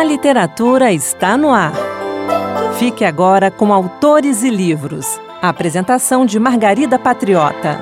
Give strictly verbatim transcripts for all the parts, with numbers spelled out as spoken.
literatura está no ar. Fique agora com Autores e Livros. A apresentação de Margarida Patriota.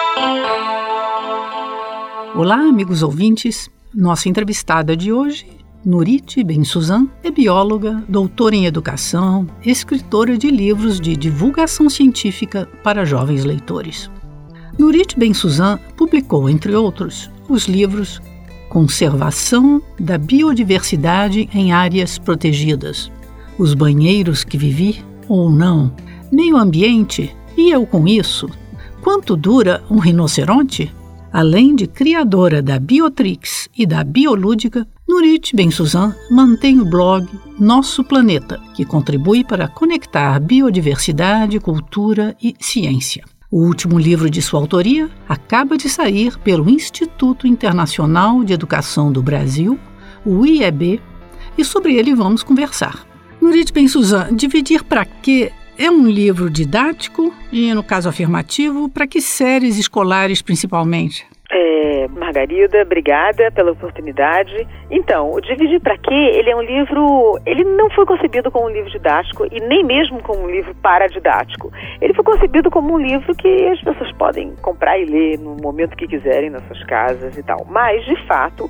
Olá, amigos ouvintes. Nossa entrevistada de hoje, Nurit Ben-Suzan, é bióloga, doutora em educação, escritora de livros de divulgação científica para jovens leitores. Nurit Ben-Suzan publicou, entre outros, os livros Conservação da Biodiversidade em Áreas Protegidas, Os Banheiros que Vivi ou Não, Meio Ambiente e Eu com Isso, Quanto Dura um Rinoceronte? Além de criadora da Biotrix e da Biolúdica, Nurit Ben-Suzan mantém o blog Nosso Planeta, que contribui para conectar biodiversidade, cultura e ciência. O último livro de sua autoria acaba de sair pelo Instituto Internacional de Educação do Brasil, o I E B, e sobre ele vamos conversar. Nurit Ben-Suzan, Dividir para Quê é um livro didático e, no caso afirmativo, para que séries escolares principalmente? É, Margarida, obrigada pela oportunidade. Então, o Dividir para Quê, ele é um livro, ele não foi concebido como um livro didático e nem mesmo como um livro paradidático. Ele foi concebido como um livro que as pessoas podem comprar e ler no momento que quiserem nas suas casas e tal. Mas, de fato,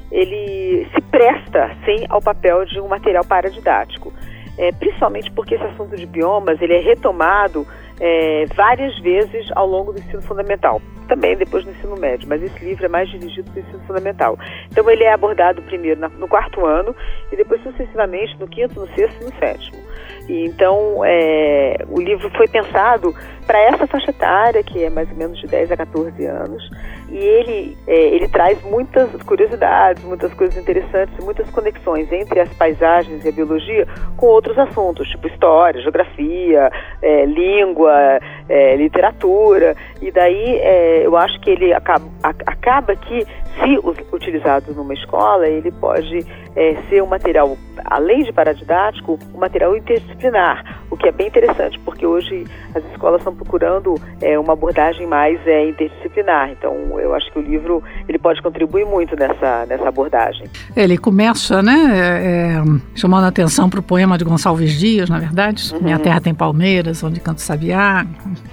ele se presta, sim, ao papel de um material paradidático. É, principalmente porque esse assunto de biomas ele é retomado é, várias vezes ao longo do ensino fundamental, também depois do ensino médio, mas esse livro é mais dirigido para o ensino fundamental. Então ele é abordado primeiro na, no quarto ano e depois sucessivamente no quinto, no sexto e no sétimo. E, então é, o livro foi pensado para essa faixa etária, que é mais ou menos de dez a catorze anos, e ele, é, ele traz muitas curiosidades, muitas coisas interessantes, muitas conexões entre as paisagens e a biologia com outros assuntos, tipo história, geografia, é, língua, é, literatura, e daí é, eu acho que ele acaba, acaba que, se utilizado numa escola, ele pode é, ser um material, além de paradidático, um material interdisciplinar, o que é bem interessante, porque hoje as escolas estão procurando é, uma abordagem mais é, interdisciplinar. Então, eu acho que o livro ele pode contribuir muito nessa, nessa abordagem. Ele começa, né, é, chamando a atenção para o poema de Gonçalves Dias, na verdade, uhum. Minha Terra Tem Palmeiras, Onde Canta o Sabiá.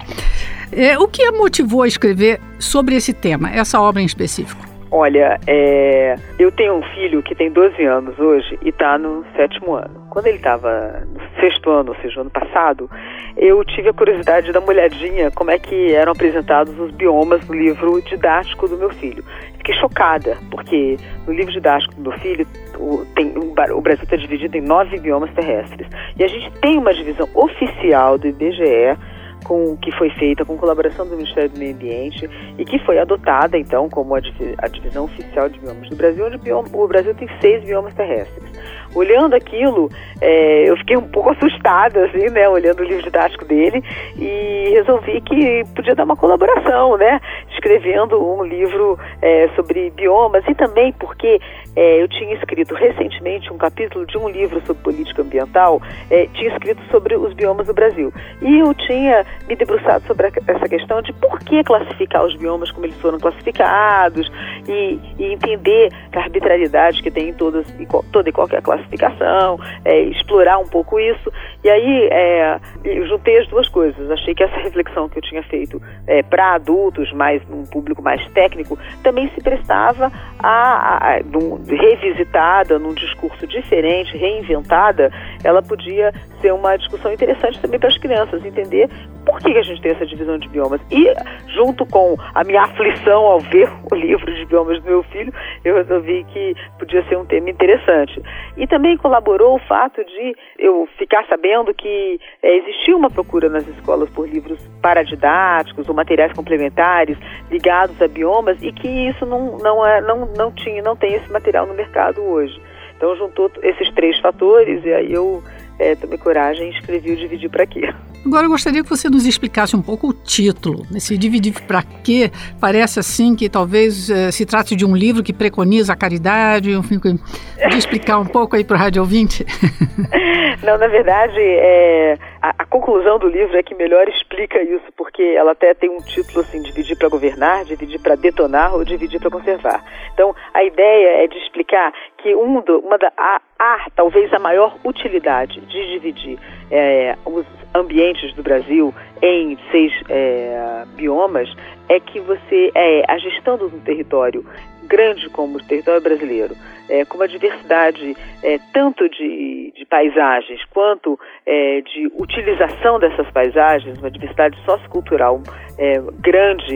É, o que a motivou a escrever sobre esse tema, essa obra em específico? Olha, é, eu tenho um filho que tem doze anos hoje e está no sétimo ano. Quando ele estava no sexto ano, ou seja, ano passado, eu tive a curiosidade de dar uma olhadinha como é que eram apresentados os biomas no livro didático do meu filho. Fiquei chocada, porque no livro didático do meu filho, o, tem, o Brasil está dividido em nove biomas terrestres. E a gente tem uma divisão oficial do I B G E, Com, que foi feita com colaboração do Ministério do Meio Ambiente e que foi adotada, então, como a, a divisão oficial de biomas do Brasil, onde bioma, o Brasil tem seis biomas terrestres. Olhando aquilo, é, eu fiquei um pouco assustada, assim, né, olhando o livro didático dele, e resolvi que podia dar uma colaboração, né, escrevendo um livro é, sobre biomas, e também porque é, eu tinha escrito recentemente um capítulo de um livro sobre política ambiental, é, tinha escrito sobre os biomas do Brasil, e eu tinha me debruçado sobre essa questão de por que classificar os biomas como eles foram classificados, e, e entender a arbitrariedade que tem em todas, toda e qualquer classificação, é, explorar um pouco isso, e aí é, eu juntei as duas coisas. Achei que essa reflexão que eu tinha feito é, para adultos, mais um público mais técnico, também se prestava a, a, a num, revisitada, num discurso diferente, reinventada, ela podia ser uma discussão interessante também para as crianças, entender por que a gente tem essa divisão de biomas. E, junto com a minha aflição ao ver o livro de biomas do meu filho, eu resolvi que podia ser um tema interessante. E também colaborou o fato de eu ficar sabendo que é, existia uma procura nas escolas por livros paradidáticos ou materiais complementares ligados a biomas, e que isso não, não, é, não, não, tinha, não tem esse material no mercado hoje. Então, juntou esses três fatores, e aí eu é, tomei coragem e escrevi o Dividir para Quê. Agora eu gostaria que você nos explicasse um pouco o título. Esse Dividir para Quê? Parece assim que talvez eh, se trate de um livro que preconiza a caridade. Enfim, de explicar um pouco aí para o rádio ouvinte. Não, na verdade, é, a, a conclusão do livro é que melhor explica isso, porque ela até tem um título assim, Dividir para Governar, Dividir para Detonar ou Dividir para Conservar. Então, a ideia é de explicar que um do, uma da, há, há talvez a maior utilidade de dividir é, os ambientes do Brasil em seis é, biomas é que você, é, a gestão do território grande como o território brasileiro, é, com uma diversidade é, tanto de, de paisagens quanto é, de utilização dessas paisagens, uma diversidade sociocultural é, grande,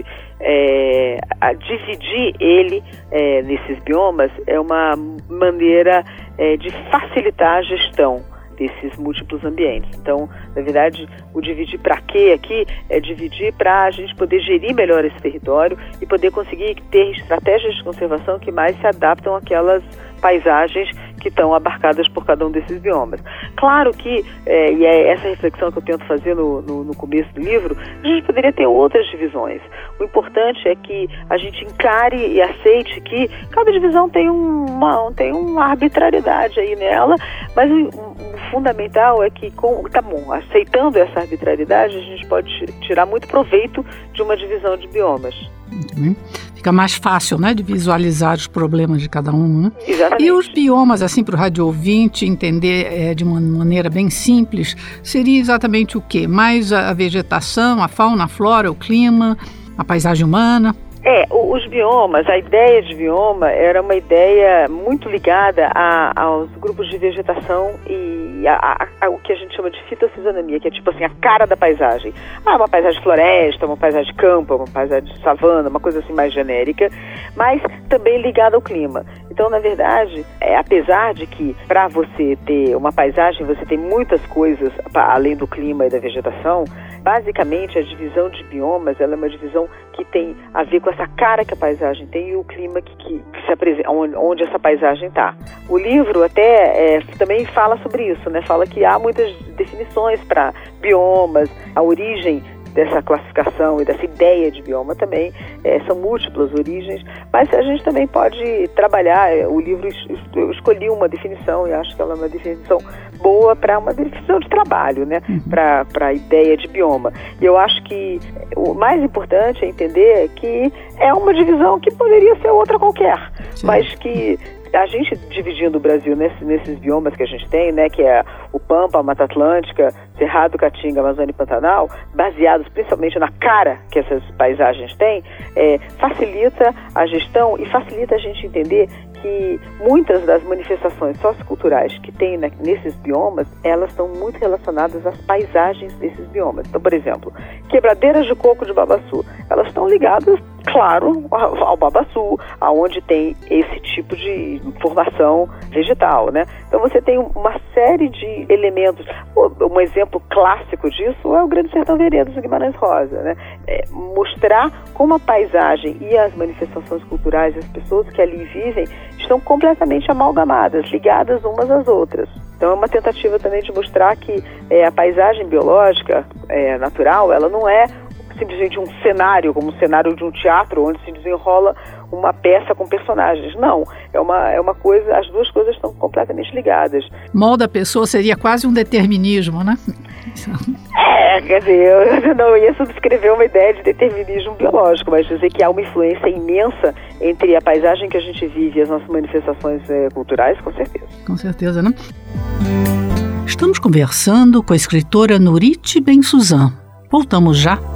é, a dividir ele é, nesses biomas é uma maneira é, de facilitar a gestão desses múltiplos ambientes. Então, na verdade, o dividir para quê aqui é dividir para a gente poder gerir melhor esse território e poder conseguir ter estratégias de conservação que mais se adaptam àquelas paisagens que estão abarcadas por cada um desses biomas. Claro que, é, e é essa reflexão que eu tento fazer no, no, no começo do livro, a gente poderia ter outras divisões. O importante é que a gente encare e aceite que cada divisão tem uma, tem uma arbitrariedade aí nela, mas o, o fundamental é que, com, tá bom, aceitando essa arbitrariedade, a gente pode tirar muito proveito de uma divisão de biomas. Muito bem. Fica mais fácil, né, de visualizar os problemas de cada um, né? Exatamente. E os biomas, assim, para o rádio ouvinte entender é, de uma maneira bem simples, seria exatamente o quê? Mais a vegetação, a fauna, a flora, o clima, a paisagem humana? É, os biomas, a ideia de bioma era uma ideia muito ligada a, aos grupos de vegetação e a, a, a, o que a gente chama de fitossosionomia, que é tipo assim, a cara da paisagem. Ah, uma paisagem de floresta, uma paisagem de campo, uma paisagem de savana, uma coisa assim mais genérica, mas também ligada ao clima. Então, na verdade, é, apesar de que para você ter uma paisagem, você tem muitas coisas pra, além do clima e da vegetação, basicamente a divisão de biomas, ela é uma divisão que tem a ver com essa cara que a paisagem tem e o clima que, que, que se apresenta, onde, onde essa paisagem está. O livro até é, também fala sobre isso, né? Fala que há muitas definições para biomas, a origem dessa classificação e dessa ideia de bioma também, é, são múltiplas origens, mas a gente também pode trabalhar, é, o livro, eu escolhi uma definição e acho que ela é uma definição boa para uma definição de trabalho, né, uhum. para a ideia de bioma. E eu acho que o mais importante é entender que é uma divisão que poderia ser outra qualquer, Sim. mas que a gente dividindo o Brasil nesse, nesses biomas que a gente tem, né, que é o Pampa, a Mata Atlântica, Cerrado, Caatinga, Amazônia e Pantanal, baseados principalmente na cara que essas paisagens têm, é, facilita a gestão e facilita a gente entender que muitas das manifestações socioculturais que tem né, nesses biomas, elas estão muito relacionadas às paisagens desses biomas. Então, por exemplo, quebradeiras de coco de Babaçu, elas estão ligadas, claro, ao Babaçu, aonde tem esse tipo de formação vegetal, né? Então você tem uma série de elementos. Um exemplo clássico disso é o Grande Sertão Veredas do Guimarães Rosa, né? É mostrar como a paisagem e as manifestações culturais, as pessoas que ali vivem, estão completamente amalgamadas, ligadas umas às outras. Então é uma tentativa também de mostrar que é, a paisagem biológica é, natural, ela não é simplesmente um cenário, como um cenário de um teatro, onde se desenrola uma peça com personagens. Não, é uma, é uma coisa, as duas coisas estão completamente ligadas. Molda a pessoa seria quase um determinismo, né? É, quer dizer, eu não ia subscrever uma ideia de determinismo biológico, mas dizer que há uma influência imensa entre a paisagem que a gente vive e as nossas manifestações é, culturais, com certeza. Com certeza, né? Estamos conversando com a escritora Nurit Ben-Suzan. Voltamos já.